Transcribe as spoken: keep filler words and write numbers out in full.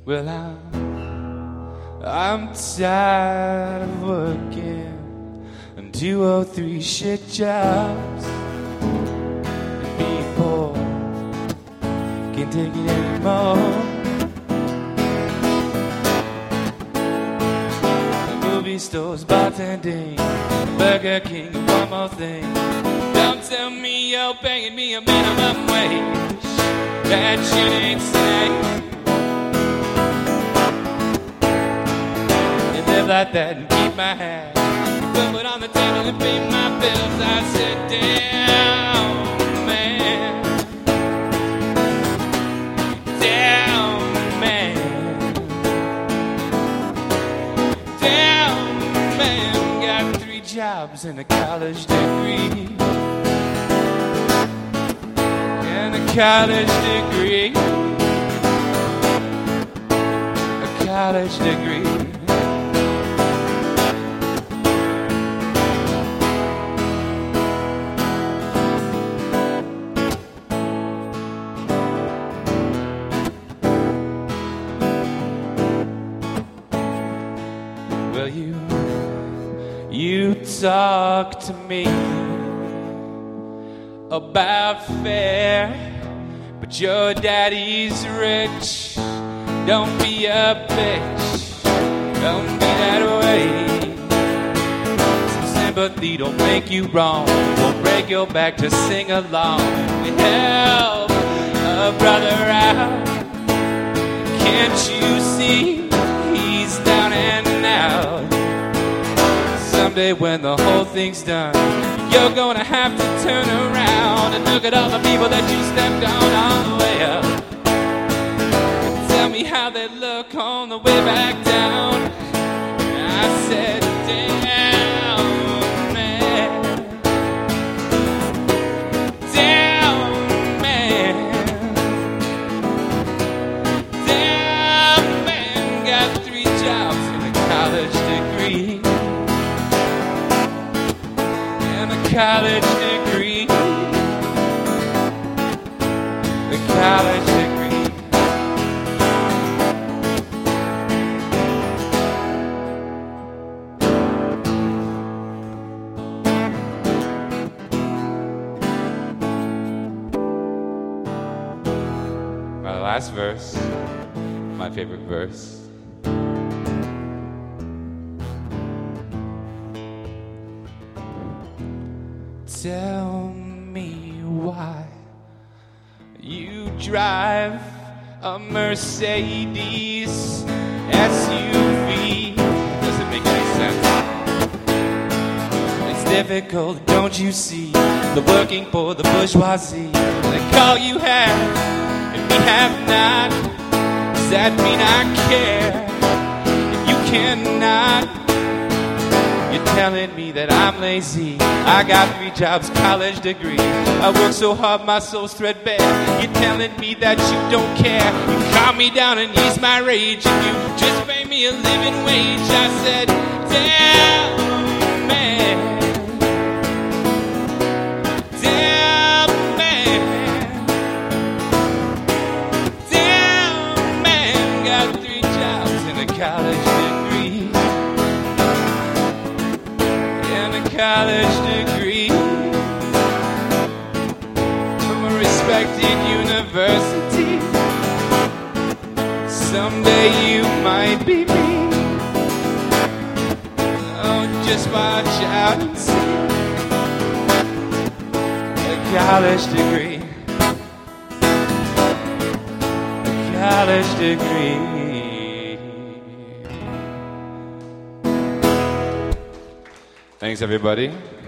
Well, I'm, I'm tired of working and two or three shit jobs and being poor. Can't take it anymore. Movie stores, bartending, Burger King, and one more thing. Don't tell me you're paying me a minimum wage. That shit ain't safe. You live like that and keep my hat, put it on the table and pay my bills. I said, damn, man. Damn, man. Damn, man. Got three jobs and a college degree. And a college degree. A college degree. Well, you, you talk to me about fair, but your daddy's rich. Don't be a bitch, don't be that way. Some sympathy don't make you wrong, won't break your back to sing along. We help a brother out, can't you see he's down and out? Someday when the whole thing's done, you're gonna have to turn around and look at all the people that you stepped on on the way up. Tell me how they look on the way back down. I said, damn, man. Damn, man. Damn, man. Got three jobs and a college degree. And a college degree. A college degree. My last verse, my favorite verse. Tell me why you drive a Mercedes S U V. Doesn't make any sense. It's difficult, don't you see? The working for the bourgeoisie. They call you have and we have not. Does that mean I care? If you cannot, you're telling me that I'm lazy. I got three jobs, college degree. I work so hard, my soul's threadbare. You're telling me that you don't care. You calm me down and ease my rage. If you just pay me a living wage. I said, damn, man. Damn, man. Damn, man. Got three jobs and a college degree. College degree from a respected university. Someday you might be me. Oh, just watch out and see. A college degree. A college degree. Thanks, everybody.